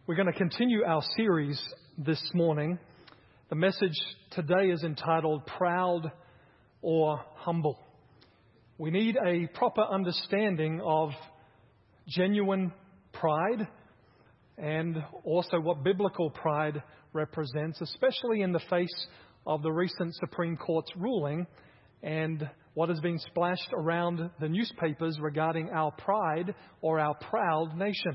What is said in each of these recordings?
We're going to continue our series this morning. The message today is entitled Proud or Humble. We need a proper understanding of genuine pride and also what biblical pride represents, especially in the face of the recent Supreme Court's ruling and what has been splashed around the newspapers regarding our pride or our proud nation.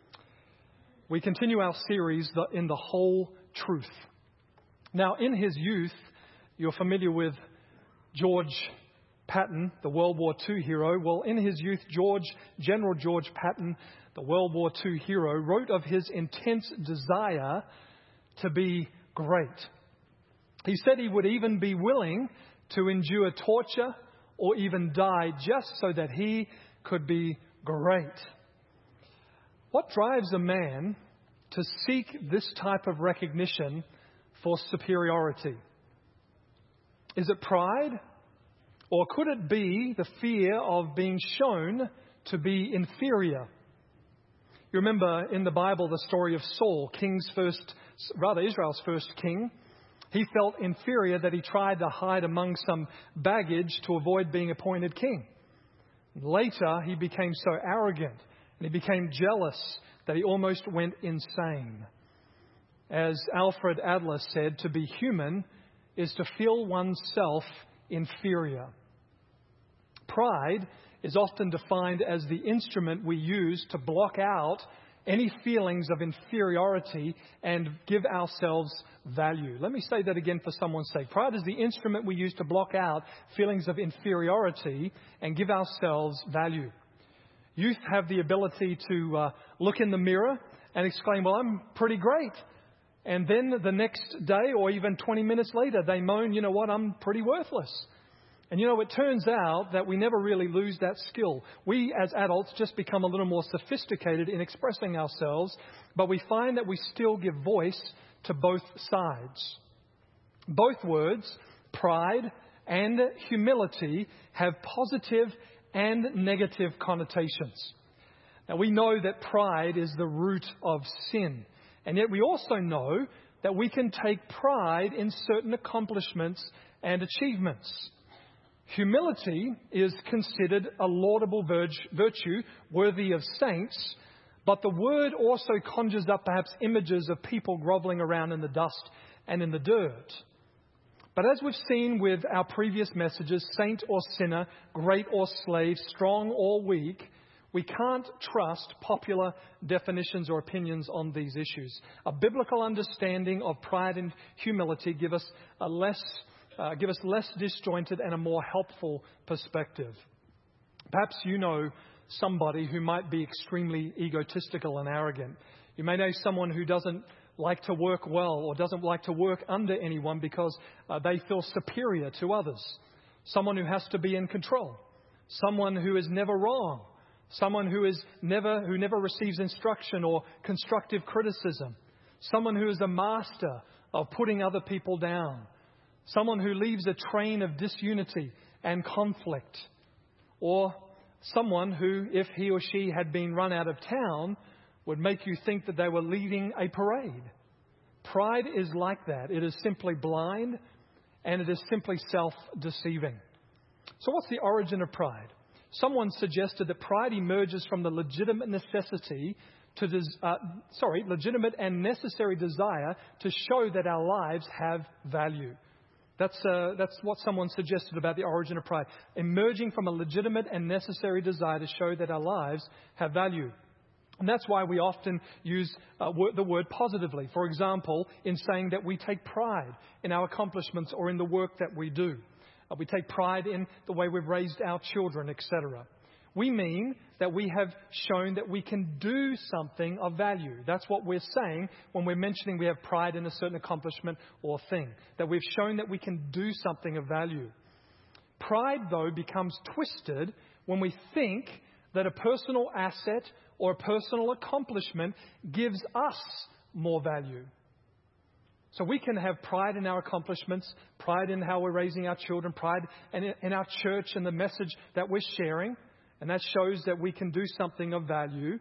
We continue our series in the whole truth. Now, in his youth, you're familiar with George Patton, the World War II hero. Well, in his youth, General George Patton, the World War II hero, wrote of his intense desire to be great. He said he would even be willing to endure torture or even die just so that he could be great. What drives a man to seek this type of recognition for superiority? Is it pride? Or could it be the fear of being shown to be inferior? You remember in the Bible the story of Saul, Israel's first king. He felt inferior that he tried to hide among some baggage to avoid being appointed king. Later, he became so arrogant and he became jealous that he almost went insane. As Alfred Adler said, to be human is to feel oneself inferior. Pride is often defined as the instrument we use to block out any feelings of inferiority and give ourselves value. Let me say that again for someone's sake. Pride is the instrument we use to block out feelings of inferiority and give ourselves value. Youth have the ability to look in the mirror and exclaim, well, I'm pretty great. And then the next day or even 20 minutes later, they moan, you know what, I'm pretty worthless. And it turns out that we never really lose that skill. We as adults just become a little more sophisticated in expressing ourselves, but we find that we still give voice to both sides. Both words, pride and humility, have positive and negative connotations. Now, we know that pride is the root of sin, and yet we also know that we can take pride in certain accomplishments and achievements. Humility is considered a laudable virtue worthy of saints, but the word also conjures up perhaps images of people groveling around in the dust and in the dirt. But as we've seen with our previous messages, saint or sinner, great or slave, strong or weak, we can't trust popular definitions or opinions on these issues. A biblical understanding of pride and humility give us less disjointed and a more helpful perspective. Perhaps you know somebody who might be extremely egotistical and arrogant. You may know someone who doesn't like to work well or doesn't like to work under anyone because they feel superior to others. Someone who has to be in control. Someone who is never wrong. Someone who never receives instruction or constructive criticism. Someone who is a master of putting other people down. Someone who leaves a train of disunity and conflict. Or someone who, if he or she had been run out of town, would make you think that they were leading a parade. Pride is like that. It is simply blind and it is simply self-deceiving. So what's the origin of pride? Someone suggested that pride emerges from the legitimate and necessary desire to show that our lives have value. That's what someone suggested about the origin of pride. Emerging from a legitimate and necessary desire to show that our lives have value. And that's why we often use the word positively. For example, in saying that we take pride in our accomplishments or in the work that we do. We take pride in the way we've raised our children, etc. We mean that we have shown that we can do something of value. That's what we're saying when we're mentioning we have pride in a certain accomplishment or thing. That we've shown that we can do something of value. Pride, though, becomes twisted when we think that a personal asset or a personal accomplishment gives us more value. So we can have pride in our accomplishments, pride in how we're raising our children, pride in our church and the message that we're sharing. And that shows that we can do something of value.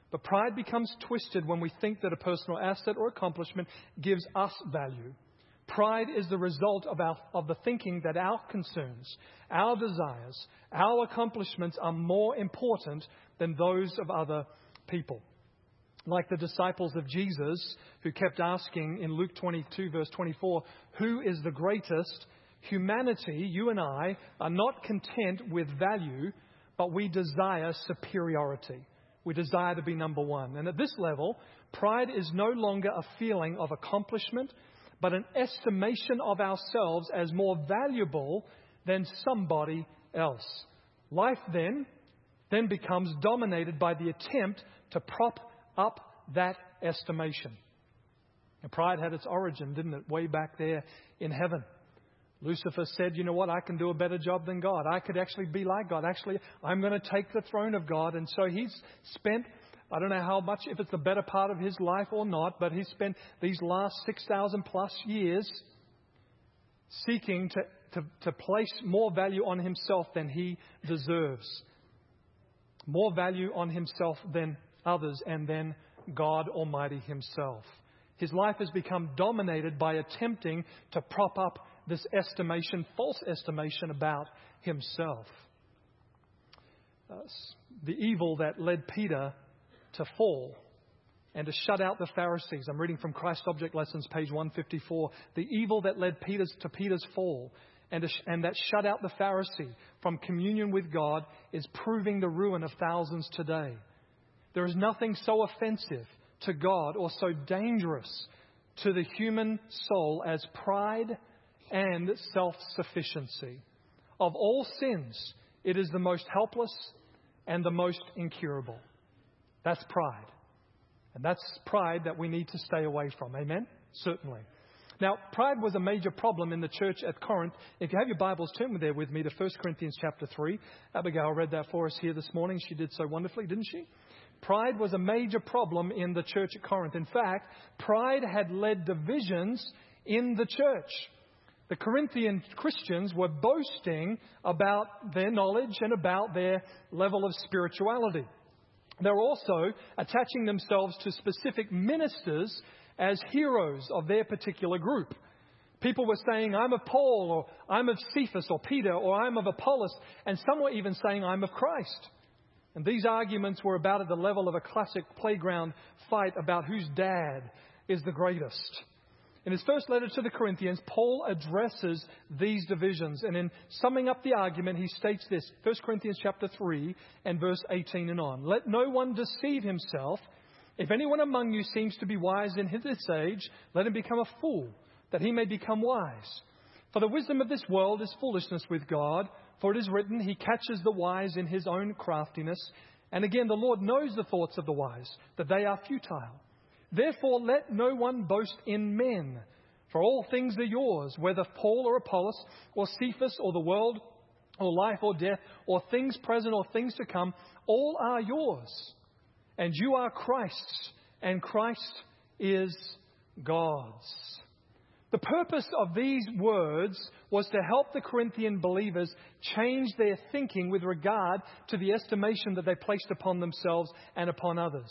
But pride becomes twisted when we think that a personal asset or accomplishment gives us value. Pride is the result of the thinking that our concerns, our desires, our accomplishments are more important than those of other people. Like the disciples of Jesus who kept asking in Luke 22 verse 24, who is the greatest? Humanity, you and I, are not content with value, but we desire superiority. We desire to be number one. And at this level, pride is no longer a feeling of accomplishment, but an estimation of ourselves as more valuable than somebody else. Life then becomes dominated by the attempt to prop up that estimation. And pride had its origin, didn't it, way back there in heaven. Lucifer said, you know what, I can do a better job than God. I could actually be like God. Actually, I'm going to take the throne of God. And so he's spent, I don't know how much, if it's the better part of his life or not, but he's spent these last 6,000 plus years seeking to place more value on himself than he deserves. More value on himself than others and then God Almighty himself. His life has become dominated by attempting to prop up this estimation, false estimation about himself. The evil that led Peter to fall and to shut out the Pharisees. I'm reading from Christ Object Lessons, page 154. The evil that led to Peter's fall and that shut out the Pharisee from communion with God is proving the ruin of thousands today. There is nothing so offensive to God or so dangerous to the human soul as pride and self-sufficiency. Of all sins, it is the most helpless and the most incurable. That's pride. And that's pride that we need to stay away from. Amen? Certainly. Now, pride was a major problem in the church at Corinth. If you have your Bibles, turn there with me to 1 Corinthians chapter 3. Abigail read that for us here this morning. She did so wonderfully, didn't she? Pride was a major problem in the church at Corinth. In fact, pride had led divisions in the church. The Corinthian Christians were boasting about their knowledge and about their level of spirituality. They were also attaching themselves to specific ministers as heroes of their particular group. People were saying, I'm of Paul, or I'm of Cephas, or Peter, or I'm of Apollos, and some were even saying, I'm of Christ. And these arguments were about at the level of a classic playground fight about whose dad is the greatest. In his first letter to the Corinthians, Paul addresses these divisions. And in summing up the argument, he states this, 1 Corinthians chapter 3 and verse 18 and on. Let no one deceive himself. If anyone among you seems to be wise in this age, let him become a fool, that he may become wise. For the wisdom of this world is foolishness with God. For it is written, He catches the wise in His own craftiness. And again, the Lord knows the thoughts of the wise, that they are futile. Therefore, let no one boast in men. For all things are yours, whether Paul or Apollos, or Cephas, or the world, or life or death, or things present or things to come, all are yours. And you are Christ's, and Christ is God's. The purpose of these words was to help the Corinthian believers change their thinking with regard to the estimation that they placed upon themselves and upon others.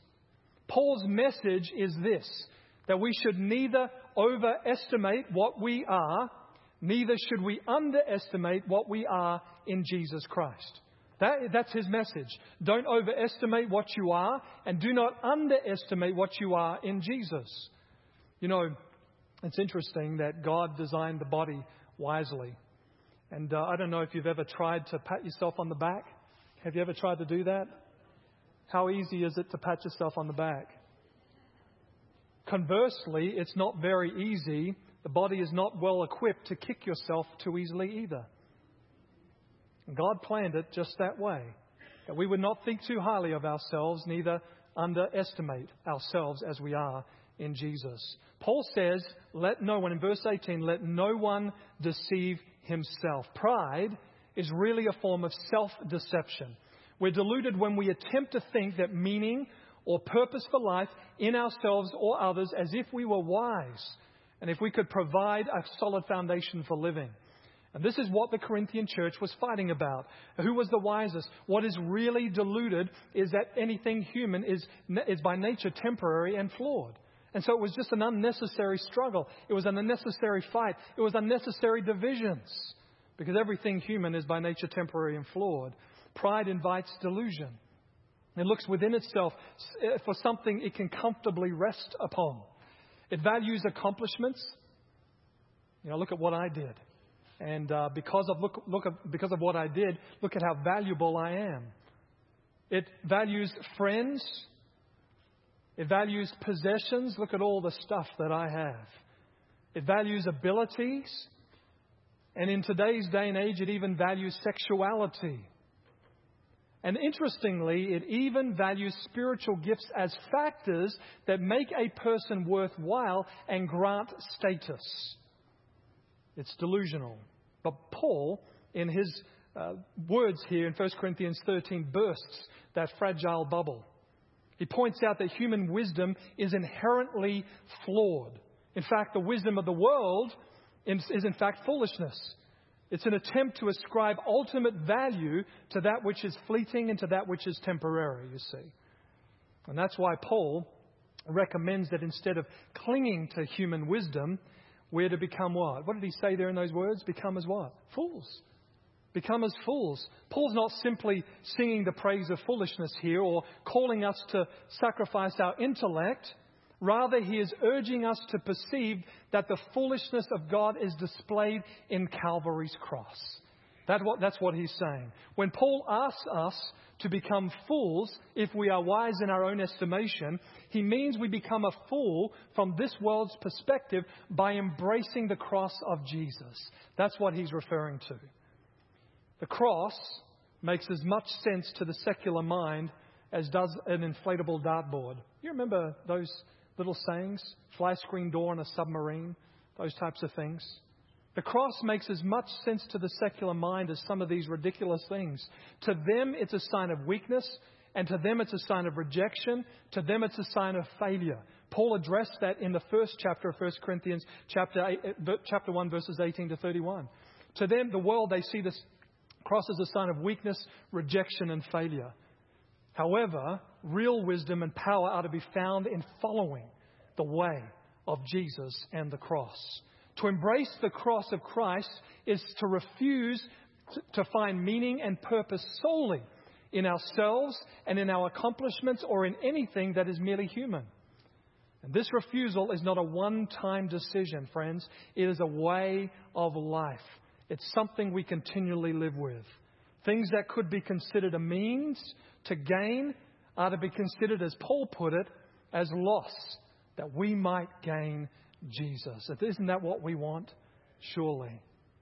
Paul's message is this, that we should neither overestimate what we are, neither should we underestimate what we are in Jesus Christ. That's his message. Don't overestimate what you are, and do not underestimate what you are in Jesus. You know, it's interesting that God designed the body wisely. And I don't know if you've ever tried to pat yourself on the back. Have you ever tried to do that? How easy is it to pat yourself on the back? Conversely, it's not very easy. The body is not well equipped to kick yourself too easily either. And God planned it just that way, that we would not think too highly of ourselves, neither underestimate ourselves as we are in Jesus. Paul says, let no one, in verse 18, let no one deceive himself. Pride is really a form of self-deception. We're deluded when we attempt to think that meaning or purpose for life in ourselves or others as if we were wise and if we could provide a solid foundation for living. And this is what the Corinthian church was fighting about. Who was the wisest? What is really deluded is that anything human is by nature temporary and flawed. And so it was just an unnecessary struggle. It was an unnecessary fight. It was unnecessary divisions. Because everything human is by nature temporary and flawed. Pride invites delusion. It looks within itself for something it can comfortably rest upon. It values accomplishments. Look at what I did. And because of what I did, look at how valuable I am. It values friends. It values possessions. Look at all the stuff that I have. It values abilities. And in today's day and age, it even values sexuality. And interestingly, it even values spiritual gifts as factors that make a person worthwhile and grant status. It's delusional. But Paul, in his words here in 1 Corinthians 13, bursts that fragile bubble. He points out that human wisdom is inherently flawed. In fact, the wisdom of the world is in fact foolishness. It's an attempt to ascribe ultimate value to that which is fleeting and to that which is temporary, you see. And that's why Paul recommends that instead of clinging to human wisdom, we're to become what? What did he say there in those words? Become as what? Fools. Become as fools. Paul's not simply singing the praise of foolishness here or calling us to sacrifice our intellect. Rather, he is urging us to perceive that the foolishness of God is displayed in Calvary's cross. That's what he's saying. When Paul asks us to become fools, if we are wise in our own estimation, he means we become a fool from this world's perspective by embracing the cross of Jesus. That's what he's referring to. The cross makes as much sense to the secular mind as does an inflatable dartboard. You remember those little sayings? Fly screen door on a submarine, those types of things. The cross makes as much sense to the secular mind as some of these ridiculous things. To them, it's a sign of weakness, and to them, it's a sign of rejection. To them, it's a sign of failure. Paul addressed that in the first chapter of 1 Corinthians, chapter 1, verses 18 to 31. To them, the world, they see this cross as a sign of weakness, rejection, and failure. However, real wisdom and power are to be found in following the way of Jesus and the cross. To embrace the cross of Christ is to refuse to find meaning and purpose solely in ourselves and in our accomplishments or in anything that is merely human. And this refusal is not a one-time decision, friends. It is a way of life. It's something we continually live with. Things that could be considered a means to gain are to be considered, as Paul put it, as loss, that we might gain Jesus. Isn't that what we want? Surely.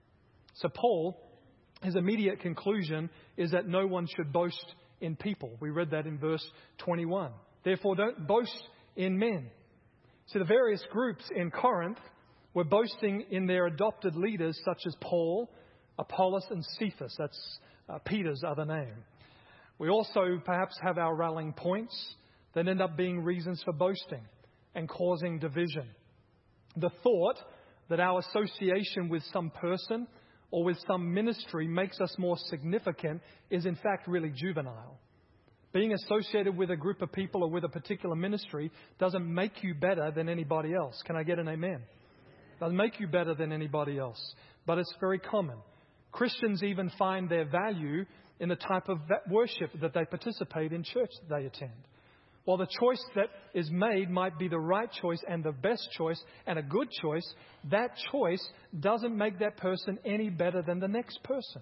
So Paul, his immediate conclusion is that no one should boast in people. We read that in verse 21. Therefore, don't boast in men. So the various groups in Corinth were boasting in their adopted leaders such as Paul, Apollos, and Cephas. That's Peter's other name. We also perhaps have our rallying points that end up being reasons for boasting and causing division. The thought that our association with some person or with some ministry makes us more significant is in fact really juvenile. Being associated with a group of people or with a particular ministry doesn't make you better than anybody else. Can I get an amen? Doesn't make you better than anybody else. But it's very common. Christians even find their value in the type of worship that they participate in church that they attend. While the choice that is made might be the right choice and the best choice and a good choice, that choice doesn't make that person any better than the next person.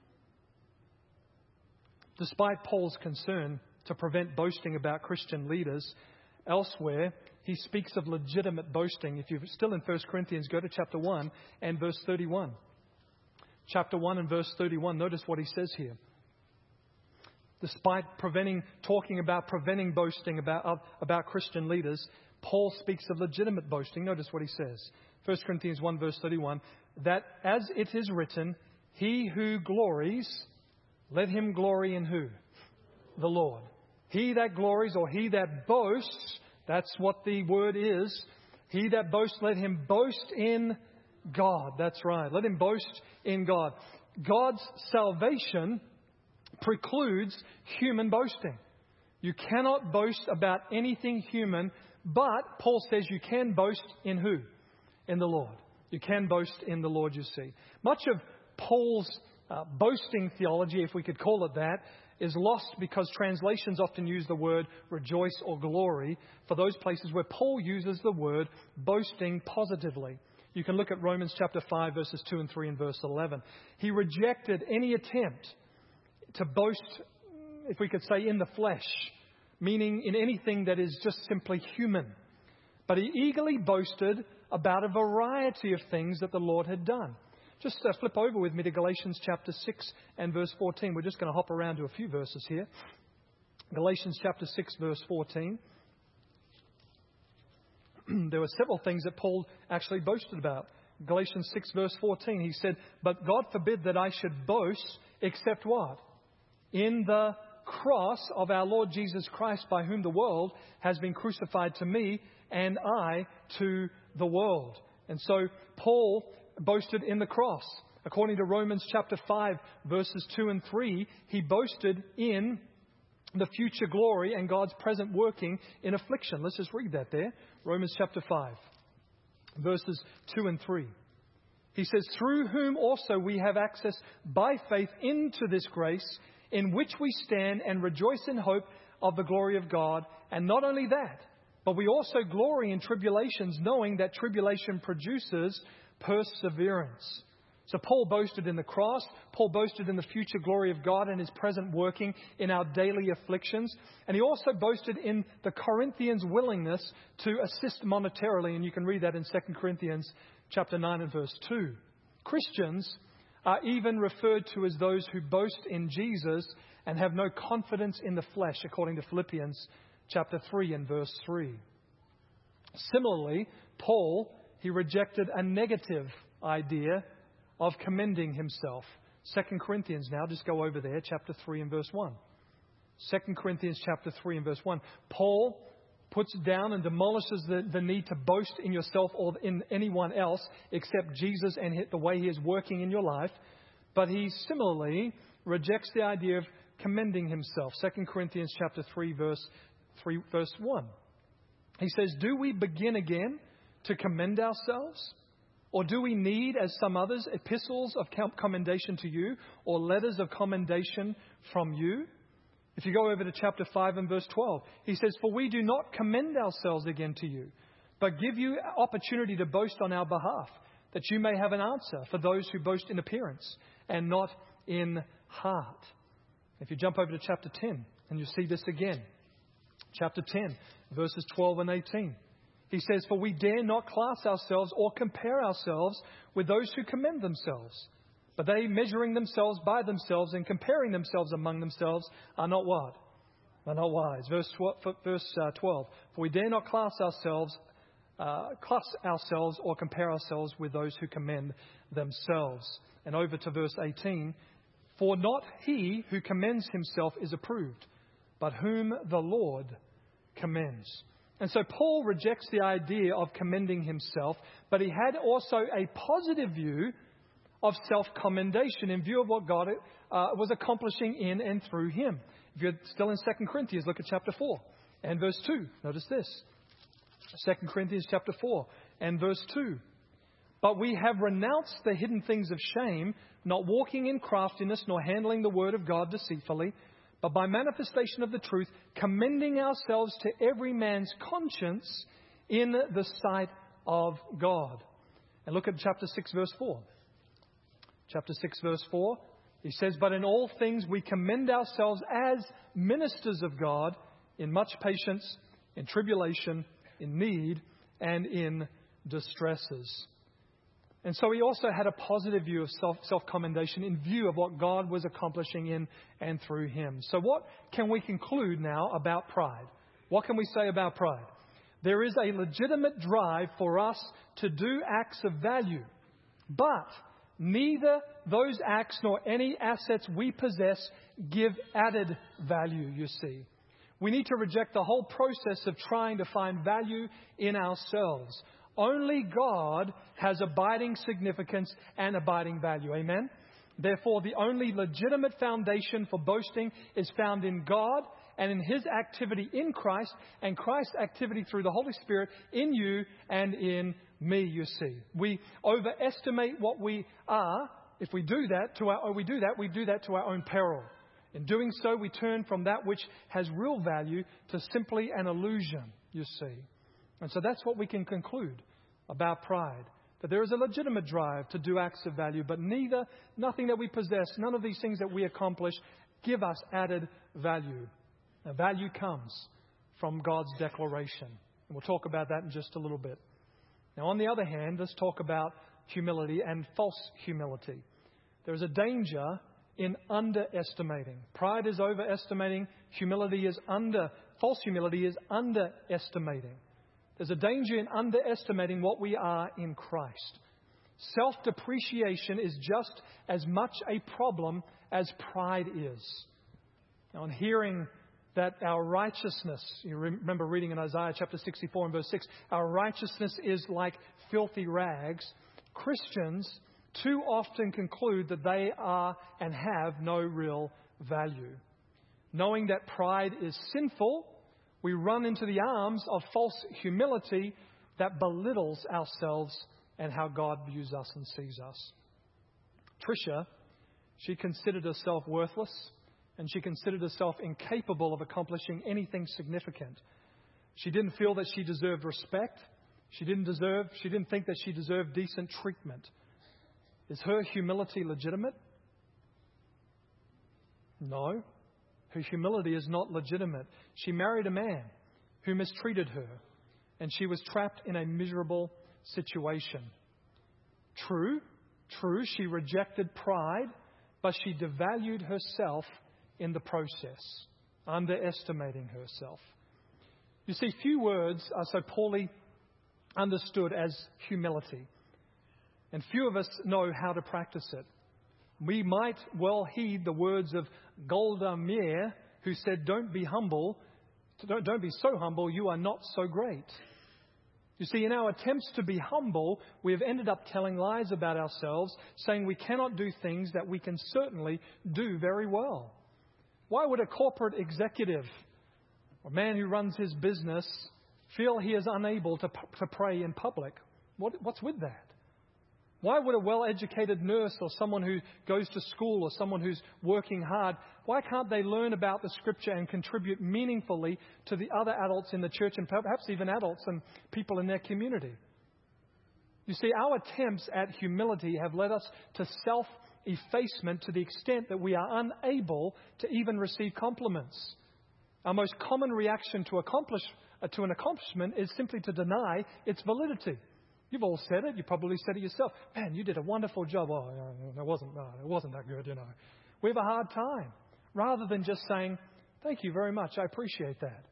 Despite Paul's concern to prevent boasting about Christian leaders, elsewhere he speaks of legitimate boasting. If you're still in 1 Corinthians, go to chapter 1 and verse 31. Chapter 1 and verse 31, notice what he says here. Despite talking about preventing boasting about Christian leaders, Paul speaks of legitimate boasting. Notice what he says. 1 Corinthians 1 verse 31, that as it is written, he who glories, let him glory in who? The Lord. He that glories or he that boasts, that's what the word is. He that boasts, let him boast in God. That's right. Let him boast in God. God's salvation precludes human boasting. You cannot boast about anything human, but Paul says you can boast in who? In the Lord. You can boast in the Lord, you see. Much of Paul's boasting theology, if we could call it that, is lost because translations often use the word rejoice or glory for those places where Paul uses the word boasting positively. You can look at Romans chapter 5, verses 2 and 3 and verse 11. He rejected any attempt to boast, if we could say, in the flesh, meaning in anything that is just simply human. But he eagerly boasted about a variety of things that the Lord had done. Just flip over with me to Galatians chapter 6 and verse 14. We're just going to hop around to a few verses here. Galatians chapter 6, verse 14. There were several things that Paul actually boasted about. Galatians 6, verse 14, he said, "But God forbid that I should boast, except what? In the cross of our Lord Jesus Christ, by whom the world has been crucified to me, and I to the world." And so Paul boasted in the cross. According to Romans chapter 5, verses 2 and 3, he boasted in the future glory and God's present working in affliction. Let's just read that there. Romans chapter 5, verses 2 and 3. He says, "Through whom also we have access by faith into this grace, in which we stand and rejoice in hope of the glory of God. And not only that, but we also glory in tribulations, knowing that tribulation produces perseverance." So Paul boasted in the cross. Paul boasted in the future glory of God and his present working in our daily afflictions. And he also boasted in the Corinthians' willingness to assist monetarily. And you can read that in 2 Corinthians chapter 9 and verse 2. Christians are even referred to as those who boast in Jesus and have no confidence in the flesh, according to Philippians chapter 3 and verse 3. Similarly, Paul, he rejected a negative idea of commending himself. 2 Corinthians now, just go over there, chapter 3 and verse 1. 2 Corinthians chapter 3 and verse 1. Paul puts down and demolishes the need to boast in yourself or in anyone else except Jesus and the way he is working in your life. But he similarly rejects the idea of commending himself. 2 Corinthians chapter 3, verse 1. He says, "Do we begin again to commend ourselves? Or do we need, as some others, epistles of commendation to you or letters of commendation from you?" If you go over to chapter 5 and verse 12, he says, "For we do not commend ourselves again to you, but give you opportunity to boast on our behalf, that you may have an answer for those who boast in appearance and not in heart." If you jump over to chapter 10, and you see this again. Chapter 10, verses 12 and 18. He says, "For we dare not class ourselves or compare ourselves with those who commend themselves. But they, measuring themselves by themselves and comparing themselves among themselves, are not what? Are not wise." Verse 12. "For we dare not class ourselves or compare ourselves with those who commend themselves." And over to verse 18. "For not he who commends himself is approved, but whom the Lord commends." And so Paul rejects the idea of commending himself, but he had also a positive view of self-commendation in view of what God was accomplishing in and through him. If you're still in 2 Corinthians, look at chapter 4 and verse 2. Notice this. 2 Corinthians chapter 4 and verse 2. "But we have renounced the hidden things of shame, not walking in craftiness, nor handling the word of God deceitfully, but by manifestation of the truth, commending ourselves to every man's conscience in the sight of God." And look at chapter 6, verse 4. Chapter 6, verse 4, he says, "But in all things we commend ourselves as ministers of God, in much patience, in tribulation, in need, and in distresses." And so he also had a positive view of self-commendation in view of what God was accomplishing in and through him. So what can we conclude now about pride? What can we say about pride? There is a legitimate drive for us to do acts of value, but neither those acts nor any assets we possess give added value, you see. We need to reject the whole process of trying to find value in ourselves. Only God has abiding significance and abiding value. Amen? Therefore, the only legitimate foundation for boasting is found in God and in His activity in Christ and Christ's activity through the Holy Spirit in you and in me, you see. We overestimate what we are. If we do that, we do that to our own peril. In doing so, we turn from that which has real value to simply an illusion, you see. And so that's what we can conclude about pride. That there is a legitimate drive to do acts of value, but nothing that we possess, none of these things that we accomplish give us added value. Now, value comes from God's declaration. And we'll talk about that in just a little bit. Now, on the other hand, let's talk about humility and false humility. There is a danger in underestimating. Pride is overestimating. False humility is underestimating. There's a danger in underestimating what we are in Christ. Self-depreciation is just as much a problem as pride is. Now, in hearing that our righteousness, you remember reading in Isaiah chapter 64 and verse 6, our righteousness is like filthy rags. Christians too often conclude that they are and have no real value. Knowing that pride is sinful, we run into the arms of false humility that belittles ourselves and how God views us and sees us. Tricia, she considered herself worthless, and she considered herself incapable of accomplishing anything significant. She didn't feel that she deserved respect. She didn't think that she deserved decent treatment. Is her humility legitimate? No. Her humility is not legitimate. She married a man who mistreated her, and she was trapped in a miserable situation. True, she rejected pride, but she devalued herself in the process, underestimating herself. You see, few words are so poorly understood as humility, and few of us know how to practice it. We might well heed the words of Golda Meir, who said, don't be so humble, you are not so great. You see, in our attempts to be humble, we have ended up telling lies about ourselves, saying we cannot do things that we can certainly do very well. Why would a corporate executive, a man who runs his business, feel he is unable to pray in public? What's with that? Why would a well-educated nurse or someone who goes to school or someone who's working hard, why can't they learn about the Scripture and contribute meaningfully to the other adults in the church and perhaps even adults and people in their community? You see, our attempts at humility have led us to self-effacement to the extent that we are unable to even receive compliments. Our most common reaction to an accomplishment is simply to deny its validity. You've all said it. You probably said it yourself. Man, you did a wonderful job. Oh, it wasn't that good, We have a hard time. Rather than just saying, thank you very much. I appreciate that.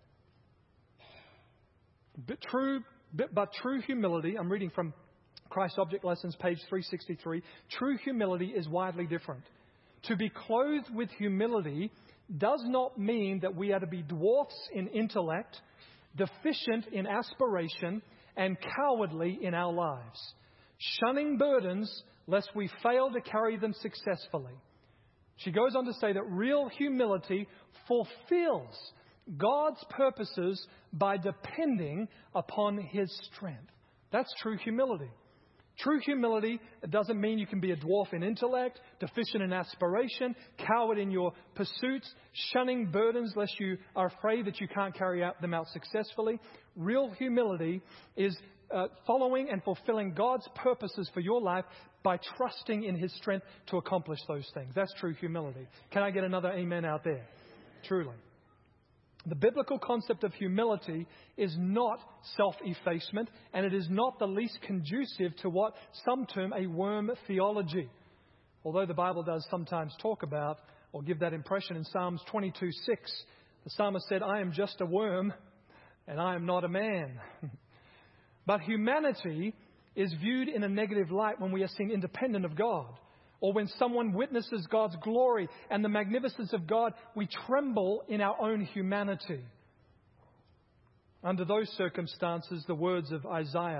But true humility, I'm reading from Christ Object Lessons, page 363. True humility is widely different. To be clothed with humility does not mean that we are to be dwarfs in intellect, deficient in aspiration, and cowardly in our lives, shunning burdens lest we fail to carry them successfully. She goes on to say that real humility fulfills God's purposes by depending upon His strength. That's true humility. True humility doesn't mean you can be a dwarf in intellect, deficient in aspiration, coward in your pursuits, shunning burdens lest you are afraid that you can't carry them out successfully. Real humility is following and fulfilling God's purposes for your life by trusting in His strength to accomplish those things. That's true humility. Can I get another amen out there? Truly. The biblical concept of humility is not self-effacement, and it is not the least conducive to what some term a worm theology. Although the Bible does sometimes talk about or give that impression in Psalms 22:6, the psalmist said, I am just a worm and I am not a man. But humanity is viewed in a negative light when we are seen independent of God. Or when someone witnesses God's glory and the magnificence of God, we tremble in our own humanity. Under those circumstances, the words of Isaiah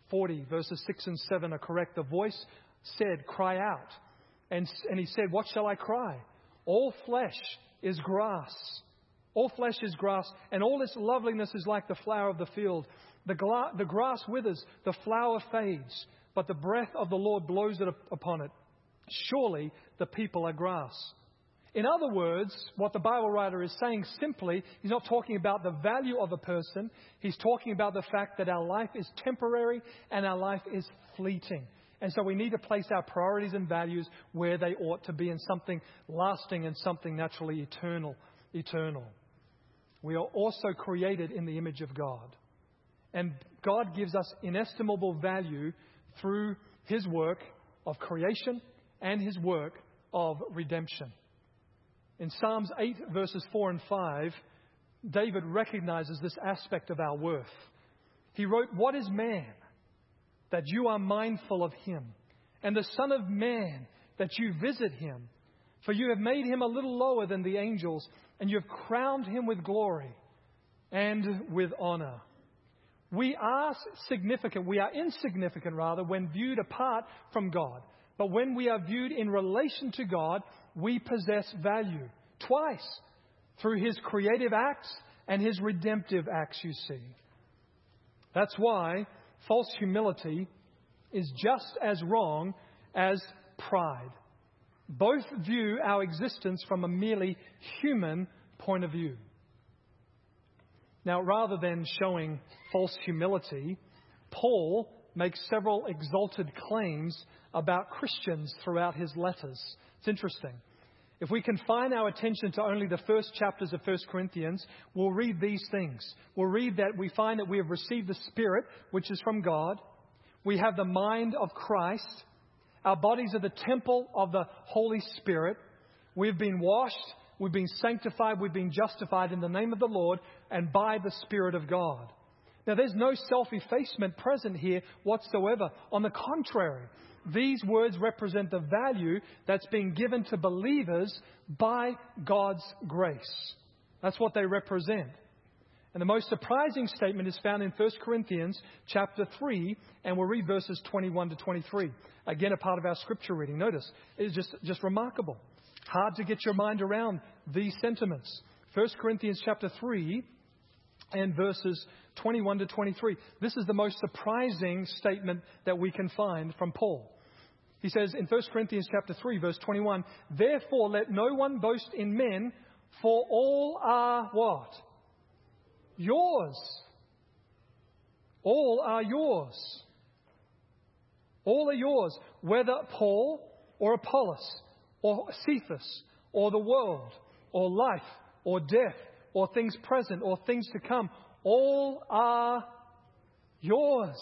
40, verses 6 and 7 are correct. The voice said, "Cry out." And he said, "What shall I cry? All flesh is grass. All flesh is grass, and all its loveliness is like the flower of the field. The grass withers, the flower fades, but the breath of the Lord blows it upon it. Surely the people are grass." In other words, what the Bible writer is saying simply, he's not talking about the value of a person. He's talking about the fact that our life is temporary and our life is fleeting. And so we need to place our priorities and values where they ought to be, in something lasting and something naturally eternal. We are also created in the image of God. And God gives us inestimable value through His work of creation and His work of redemption. In Psalms 8, verses 4 and 5, David recognizes this aspect of our worth. He wrote, "What is man that you are mindful of him, and the Son of Man that you visit him? For you have made him a little lower than the angels, and you have crowned him with glory and with honor." We are insignificant rather, when viewed apart from God. But when we are viewed in relation to God, we possess value. Twice. Through His creative acts and His redemptive acts, you see. That's why false humility is just as wrong as pride. Both view our existence from a merely human point of view. Now, rather than showing false humility, Paul makes several exalted claims about Christians throughout his letters. It's interesting. If we confine our attention to only the first chapters of 1 Corinthians, we'll read these things. We'll read that we find that we have received the Spirit, which is from God. We have the mind of Christ. Our bodies are the temple of the Holy Spirit. We've been washed. We've been sanctified. We've been justified in the name of the Lord and by the Spirit of God. Now, there's no self-effacement present here whatsoever. On the contrary, these words represent the value that's being given to believers by God's grace. That's what they represent. And the most surprising statement is found in 1 Corinthians chapter 3, and we'll read verses 21 to 23. Again, a part of our scripture reading. Notice, it is just remarkable. Hard to get your mind around these sentiments. 1 Corinthians chapter 3 and verses 21 to 23. This is the most surprising statement that we can find from Paul. He says in 1 Corinthians chapter 3, verse 21, "Therefore let no one boast in men, for all are" what? Yours. All are yours. All are yours. Whether Paul or Apollos or Cephas or the world or life or death or things present or things to come, all are yours.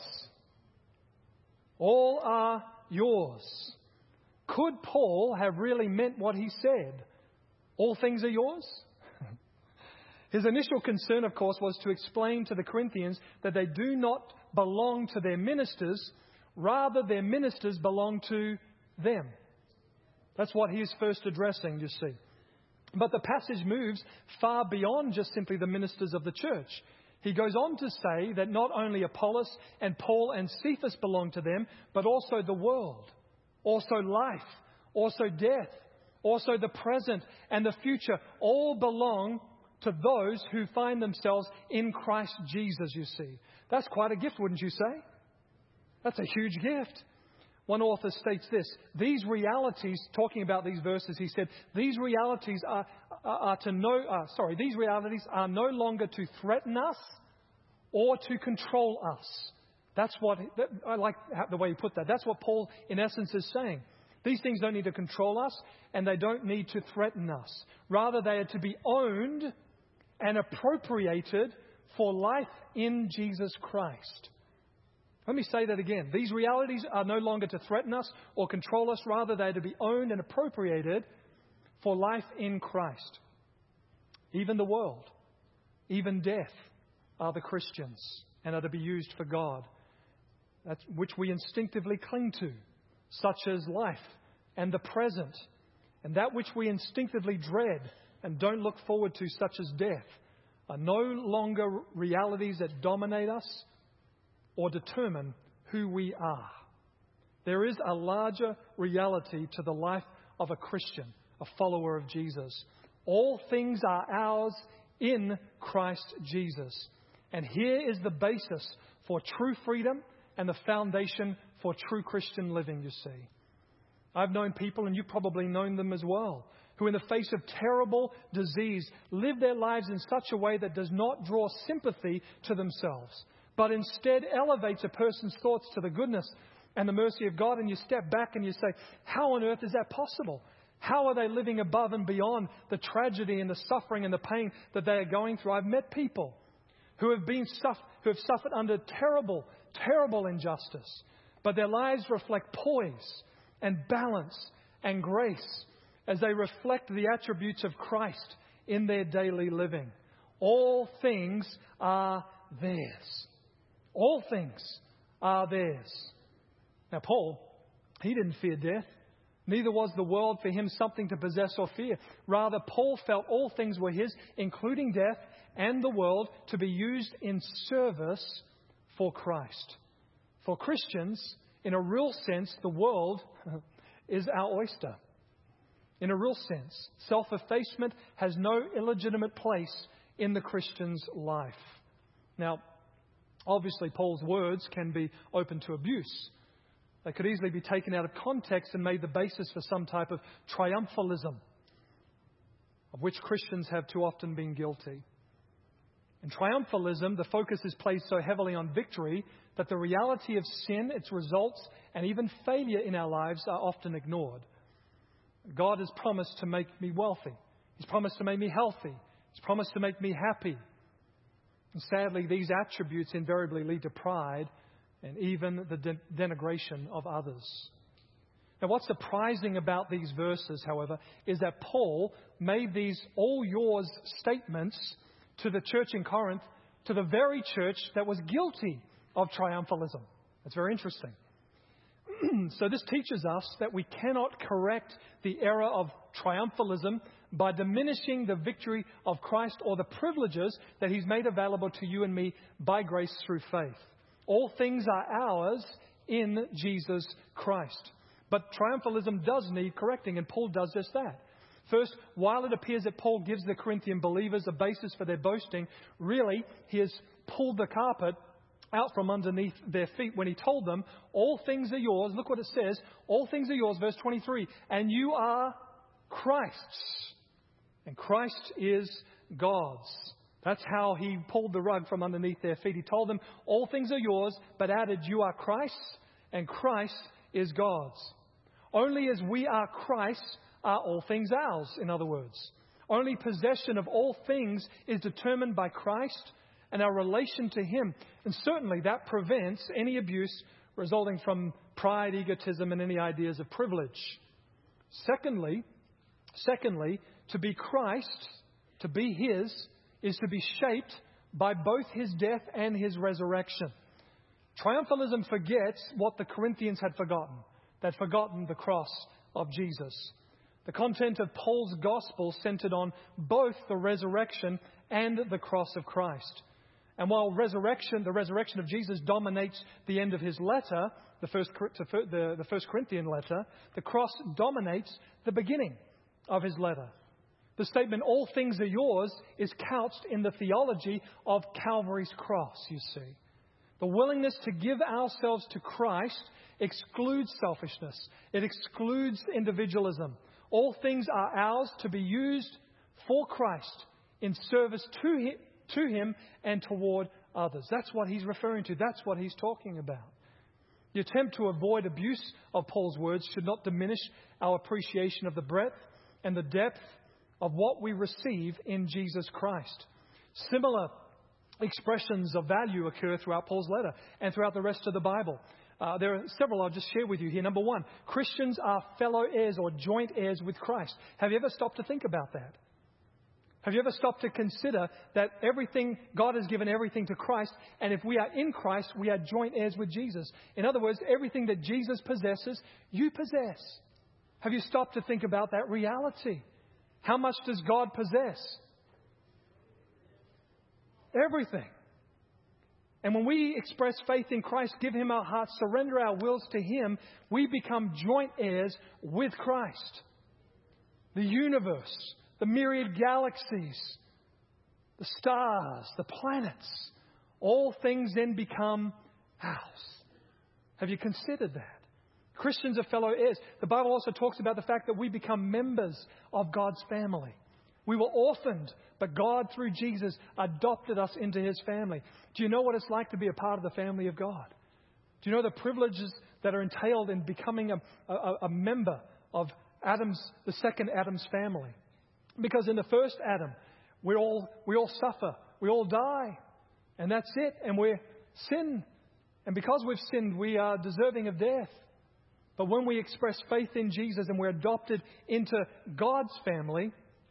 All are yours. Could Paul have really meant what he said? All things are yours? His initial concern, of course, was to explain to the Corinthians that they do not belong to their ministers. Rather, their ministers belong to them. That's what he is first addressing, you see. But the passage moves far beyond just simply the ministers of the church. He goes on to say that not only Apollos and Paul and Cephas belong to them, but also the world, also life, also death, also the present and the future, all belong to those who find themselves in Christ Jesus, you see. That's quite a gift, wouldn't you say? That's a huge gift. One author states this: these realities, talking about these verses, he said, these realities are no longer to threaten us or to control us. I like the way he put that. That's what Paul, in essence, is saying. These things don't need to control us, and they don't need to threaten us. Rather, they are to be owned and appropriated for life in Jesus Christ. Let me say that again. These realities are no longer to threaten us or control us. Rather, they are to be owned and appropriated for life in Christ. Even the world, even death are the Christians and are to be used for God, which we instinctively cling to, such as life and the present, and that which we instinctively dread and don't look forward to, such as death, are no longer realities that dominate us or determine who we are. There is a larger reality to the life of a Christian, a follower of Jesus. All things are ours in Christ Jesus. And here is the basis for true freedom and the foundation for true Christian living, you see. I've known people, and you've probably known them as well, who in the face of terrible disease live their lives in such a way that does not draw sympathy to themselves, but instead elevates a person's thoughts to the goodness and the mercy of God. And you step back and you say, how on earth is that possible? How are they living above and beyond the tragedy and the suffering and the pain that they are going through? I've met people who have suffered under terrible, terrible injustice, but their lives reflect poise and balance and grace as they reflect the attributes of Christ in their daily living. All things are theirs. All things are theirs. Now, Paul, he didn't fear death. Neither was the world for him something to possess or fear. Rather, Paul felt all things were his, including death and the world, to be used in service for Christ. For Christians, in a real sense, the world is our oyster. In a real sense, self-effacement has no illegitimate place in the Christian's life. Now, obviously, Paul's words can be open to abuse. They could easily be taken out of context and made the basis for some type of triumphalism, of which Christians have too often been guilty. In triumphalism, the focus is placed so heavily on victory that the reality of sin, its results, and even failure in our lives are often ignored. God has promised to make me wealthy. He's promised to make me healthy. He's promised to make me happy. And sadly, these attributes invariably lead to pride and even the denigration of others. Now, what's surprising about these verses, however, is that Paul made these all yours statements to the church in Corinth, to the very church that was guilty of triumphalism. That's very interesting. So this teaches us that we cannot correct the error of triumphalism by diminishing the victory of Christ or the privileges that He's made available to you and me by grace through faith. All things are ours in Jesus Christ. But triumphalism does need correcting, and Paul does just that. First, while it appears that Paul gives the Corinthian believers a basis for their boasting, really, he has pulled the carpet out from underneath their feet when he told them, all things are yours. Look what it says. All things are yours, verse 23. And you are Christ's. And Christ is God's. That's how he pulled the rug from underneath their feet. He told them, all things are yours, but added, you are Christ's, and Christ is God's. Only as we are Christ's are all things ours, in other words. Only possession of all things is determined by Christ and our relation to Him. And certainly that prevents any abuse resulting from pride, egotism, and any ideas of privilege. Secondly, to be Christ, to be His, is to be shaped by both His death and His resurrection. Triumphalism forgets what the Corinthians had forgotten. They'd forgotten the cross of Jesus. The content of Paul's gospel centered on both the resurrection and the cross of Christ. And while the resurrection of Jesus dominates the end of his letter, the First Corinthian letter, the cross dominates the beginning of his letter. The statement, all things are yours, is couched in the theology of Calvary's cross, you see. The willingness to give ourselves to Christ excludes selfishness. It excludes individualism. All things are ours to be used for Christ in service to Him and toward others. That's what he's referring to. That's what he's talking about. The attempt to avoid abuse of Paul's words should not diminish our appreciation of the breadth and the depth of what we receive in Jesus Christ. Similar expressions of value occur throughout Paul's letter and throughout the rest of the Bible. There are several I'll just share with you here. Number one, Christians are fellow heirs or joint heirs with Christ. Have you ever stopped to think about that? Have you ever stopped to consider that God has given everything to Christ, and if we are in Christ, we are joint heirs with Jesus? In other words, everything that Jesus possesses, you possess. Have you stopped to think about that reality? How much does God possess? Everything. And when we express faith in Christ, give Him our hearts, surrender our wills to Him, we become joint heirs with Christ. The universe, the myriad galaxies, the stars, the planets, all things then become ours. Have you considered that? Christians are fellow heirs. The Bible also talks about the fact that we become members of God's family. We were orphaned, but God, through Jesus, adopted us into His family. Do you know what it's like to be a part of the family of God? Do you know the privileges that are entailed in becoming a member of the second Adam's family? Because in the first Adam, we all suffer, we all die, and that's it. And we're sin, and because we've sinned, we are deserving of death. But when we express faith in Jesus and we're adopted into God's family,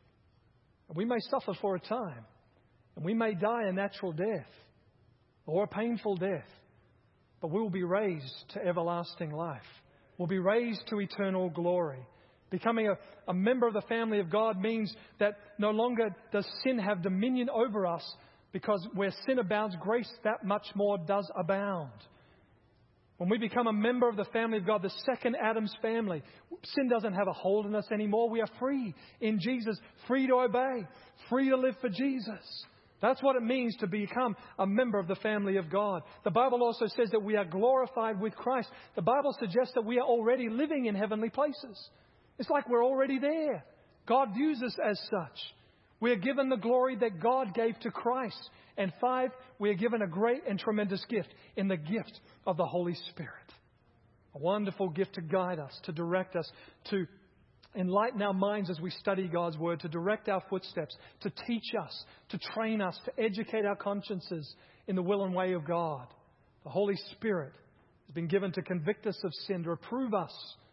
we may suffer for a time, and we may die a natural death or a painful death, but we will be raised to everlasting life. We'll be raised to eternal glory. Becoming a member of the family of God means that no longer does sin have dominion over us, because where sin abounds, grace that much more does abound. When we become a member of the family of God, the second Adam's family, sin doesn't have a hold on us anymore. We are free in Jesus, free to obey, free to live for Jesus. That's what it means to become a member of the family of God. The Bible also says that we are glorified with Christ. The Bible suggests that we are already living in heavenly places. It's like we're already there. God views us as such. We are given the glory that God gave to Christ. And 5, we are given a great and tremendous gift in the gift of the Holy Spirit. A wonderful gift to guide us, to direct us, to enlighten our minds as we study God's Word, to direct our footsteps, to teach us, to train us, to educate our consciences in the will and way of God. The Holy Spirit has been given to convict us of sin, to reprove us,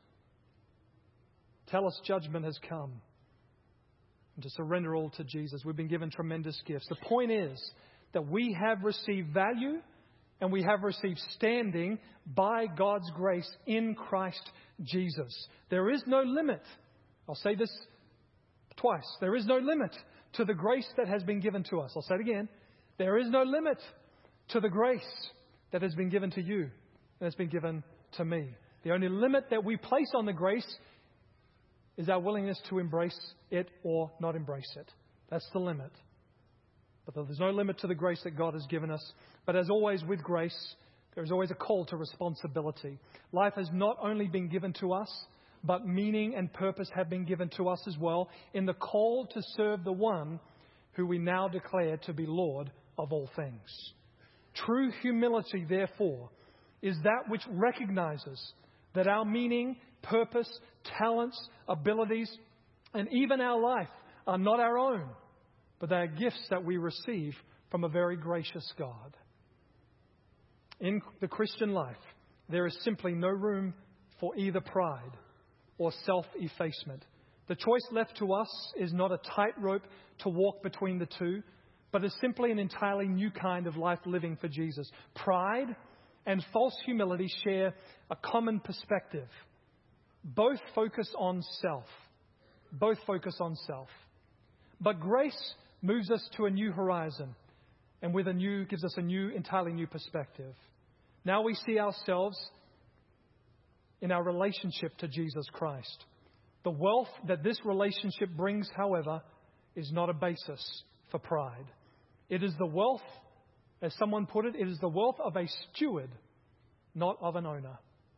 tell us judgment has come, and to surrender all to Jesus. We've been given tremendous gifts. The point is that we have received value and we have received standing by God's grace in Christ Jesus. There is no limit. I'll say this twice. There is no limit to the grace that has been given to us. I'll say it again. There is no limit to the grace that has been given to you and has been given to me. The only limit that we place on the grace is our willingness to embrace it or not embrace it. That's the limit. But there's no limit to the grace that God has given us. But as always with grace, there's always a call to responsibility. Life has not only been given to us, but meaning and purpose have been given to us as well in the call to serve the one who we now declare to be Lord of all things. True humility, therefore, is that which recognizes that our meaning, purpose, talents, abilities, and even our life are not our own, but they are gifts that we receive from a very gracious God. In the Christian life, there is simply no room for either pride or self-effacement. The choice left to us is not a tightrope to walk between the two, but is simply an entirely new kind of life living for Jesus. Pride and false humility share a common perspective. Both focus on self. Both focus on self. But grace moves us to a new horizon and gives us a entirely new perspective. Now we see ourselves in our relationship to Jesus Christ. The wealth that this relationship brings, however, is not a basis for pride. It is the wealth, as someone put it, it is the wealth of a steward, not of an owner.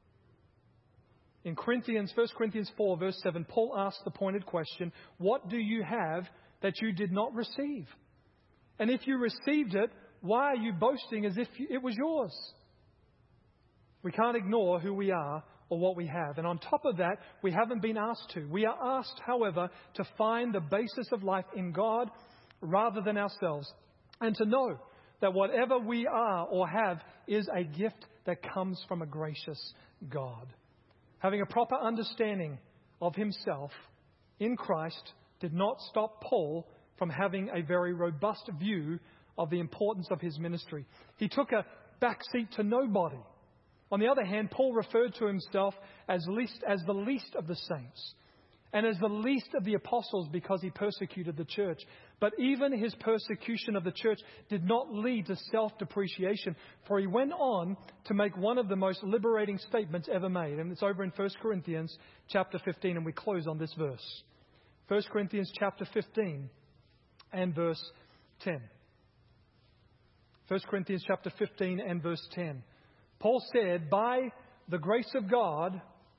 In 1 Corinthians 4, verse 7, Paul asks the pointed question, what do you have that you did not receive? And if you received it, why are you boasting as if it was yours? We can't ignore who we are or what we have. And on top of that, we haven't been asked to. We are asked, however, to find the basis of life in God rather than ourselves. And to know that whatever we are or have is a gift that comes from a gracious God. Having a proper understanding of himself in Christ did not stop Paul from having a very robust view of the importance of his ministry. He took a backseat to nobody. On the other hand, Paul referred to himself as the least of the saints. and as the least of the apostles because he persecuted the church. But even his persecution of the church did not lead to self-depreciation, for he went on to make one of the most liberating statements ever made. And it's over in 1 Corinthians chapter 15, and we close on this verse. 1 Corinthians chapter 15 and verse 10. 1 Corinthians chapter 15 and verse 10. Paul said, by the grace of God,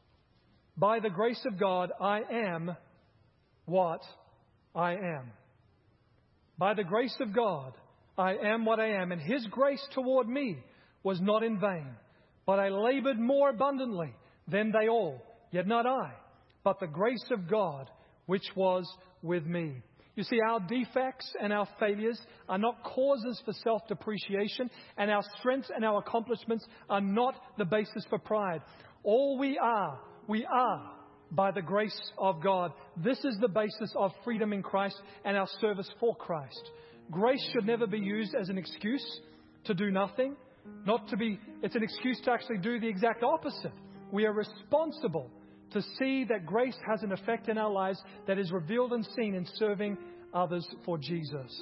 I am what I am. By the grace of God, I am what I am. And His grace toward me was not in vain. But I labored more abundantly than they all. Yet not I, but the grace of God which was with me. You see, our defects and our failures are not causes for self-depreciation, and our strengths and our accomplishments are not the basis for pride. All we are by the grace of God. This is the basis of freedom in Christ and our service for Christ. Grace should never be used as an excuse to do nothing. It's an excuse to actually do the exact opposite. We are responsible to see that grace has an effect in our lives that is revealed and seen in serving others for Jesus.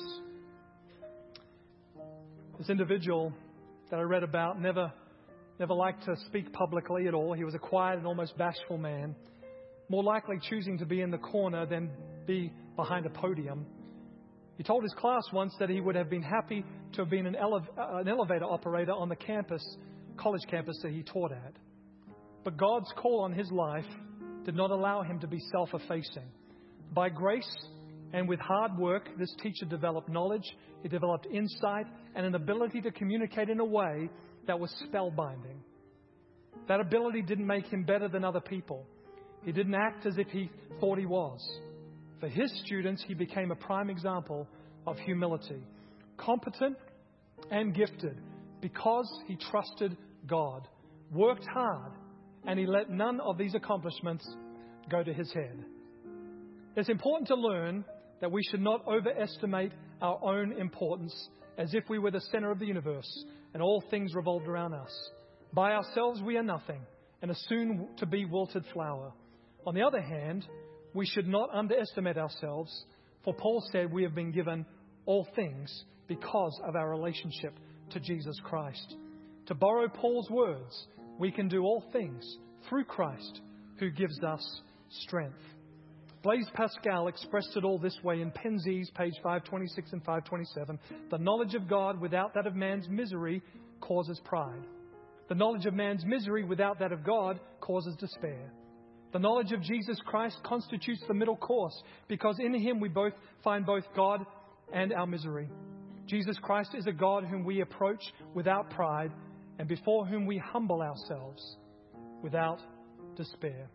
This individual that I read about never liked to speak publicly at all. He was a quiet and almost bashful man, more likely choosing to be in the corner than be behind a podium. He told his class once that he would have been happy to have been an elevator operator on the college campus that he taught at. But God's call on his life did not allow him to be self-effacing. By grace and with hard work, this teacher developed knowledge, he developed insight, and an ability to communicate in a way that was spellbinding. That ability didn't make him better than other people. He didn't act as if he thought he was. For his students, he became a prime example of humility. Competent and gifted because he trusted God, worked hard, and he let none of these accomplishments go to his head. It's important to learn that we should not overestimate our own importance as if we were the center of the universe and all things revolved around us. By ourselves we are nothing and a soon-to-be wilted flower. On the other hand, we should not underestimate ourselves, for Paul said we have been given all things because of our relationship to Jesus Christ. To borrow Paul's words, we can do all things through Christ who gives us strength. Blaise Pascal expressed it all this way in Penzias, page 526 and 527. The knowledge of God without that of man's misery causes pride. The knowledge of man's misery without that of God causes despair. The knowledge of Jesus Christ constitutes the middle course because in Him we both find both God and our misery. Jesus Christ is a God whom we approach without pride and before whom we humble ourselves without despair.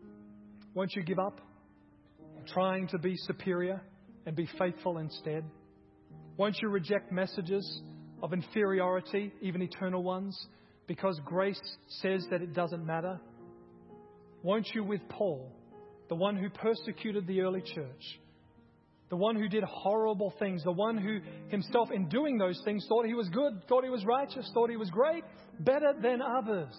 Won't you give up trying to be superior and be faithful instead? Won't you reject messages of inferiority, even eternal ones, because grace says that it doesn't matter? Won't you, with Paul, the one who persecuted the early church, the one who did horrible things, the one who himself in doing those things thought he was good, thought he was righteous, thought he was great, better than others.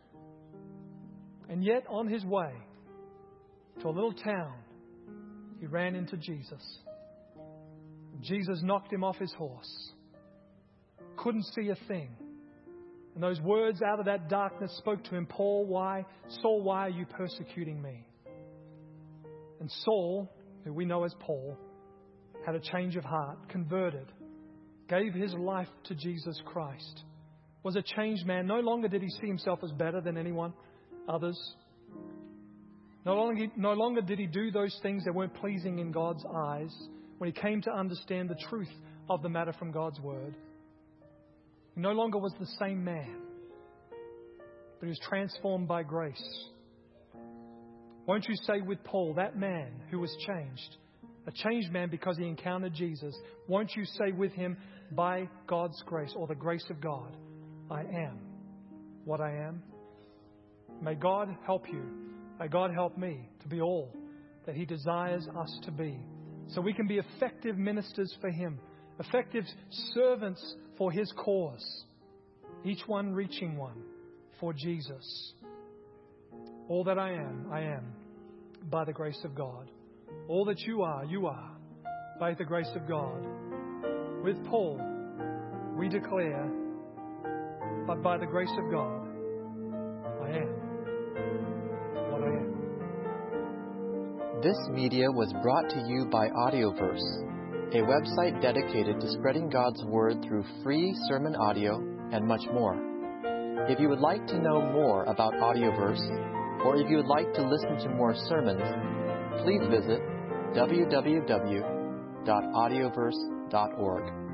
And yet on his way to a little town, he ran into Jesus. Jesus knocked him off his horse. Couldn't see a thing. And those words out of that darkness spoke to him, Saul, why are you persecuting me? And Saul, who we know as Paul, had a change of heart, converted, gave his life to Jesus Christ, was a changed man. No longer did he see himself as better than anyone, others. No longer did he do those things that weren't pleasing in God's eyes when he came to understand the truth of the matter from God's Word. He no longer was the same man, but he was transformed by grace. Won't you say with Paul, that man who was changed, a changed man because he encountered Jesus, won't you say with him, by God's grace or the grace of God, I am what I am? May God help you. May God help me to be all that He desires us to be, so we can be effective ministers for Him, effective servants for His cause, each one reaching one for Jesus. All that I am by the grace of God. All that you are by the grace of God. With Paul, we declare, but by the grace of God, I am what I am. This media was brought to you by Audioverse, a website dedicated to spreading God's Word through free sermon audio and much more. If you would like to know more about Audioverse, or if you would like to listen to more sermons, please visit www.audioverse.org.